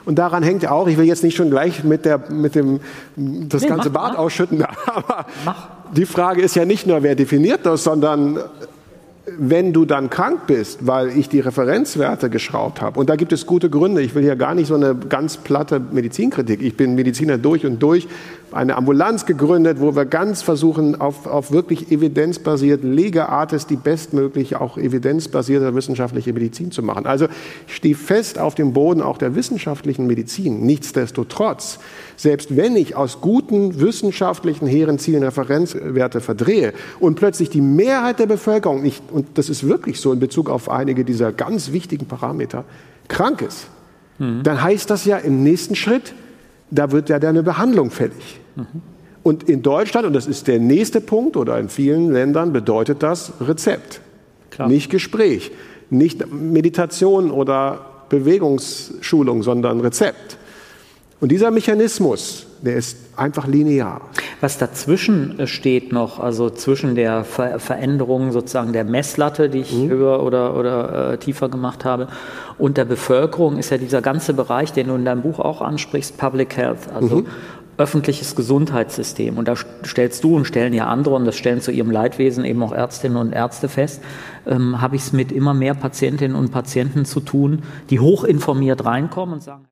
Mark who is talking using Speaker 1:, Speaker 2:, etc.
Speaker 1: Und daran hängt auch, ich will jetzt nicht schon gleich das ganze Bad ausschütten, aber die Frage ist ja nicht nur, wer definiert das, sondern wenn du dann krank bist, weil ich die Referenzwerte geschraubt habe, und da gibt es gute Gründe, ich will hier gar nicht so eine ganz platte Medizinkritik, ich bin Mediziner durch und durch, eine Ambulanz gegründet, wo wir ganz versuchen, auf wirklich evidenzbasiert, Lega Artis die bestmögliche, auch evidenzbasierte wissenschaftliche Medizin zu machen. Also ich stehe fest auf dem Boden auch der wissenschaftlichen Medizin. Nichtsdestotrotz, selbst wenn ich aus guten wissenschaftlichen hehren Zielen Referenzwerte verdrehe und plötzlich die Mehrheit der Bevölkerung, und das ist wirklich so in Bezug auf einige dieser ganz wichtigen Parameter, krank ist, dann heißt das ja im nächsten Schritt, da wird ja dann eine Behandlung fällig. Und in Deutschland, und das ist der nächste Punkt, oder in vielen Ländern bedeutet das Rezept. Klar. Nicht Gespräch, nicht Meditation oder Bewegungsschulung, sondern Rezept. Und dieser Mechanismus, der ist einfach linear.
Speaker 2: Was dazwischen steht noch, also zwischen der Veränderung sozusagen der Messlatte, die ich höher oder tiefer gemacht habe, und der Bevölkerung, ist ja dieser ganze Bereich, den du in deinem Buch auch ansprichst, Public Health, also öffentliches Gesundheitssystem. Und da stellst du und stellen ja andere, und das stellen zu ihrem Leidwesen eben auch Ärztinnen und Ärzte fest, habe ich es mit immer mehr Patientinnen und Patienten zu tun, die hochinformiert reinkommen und sagen,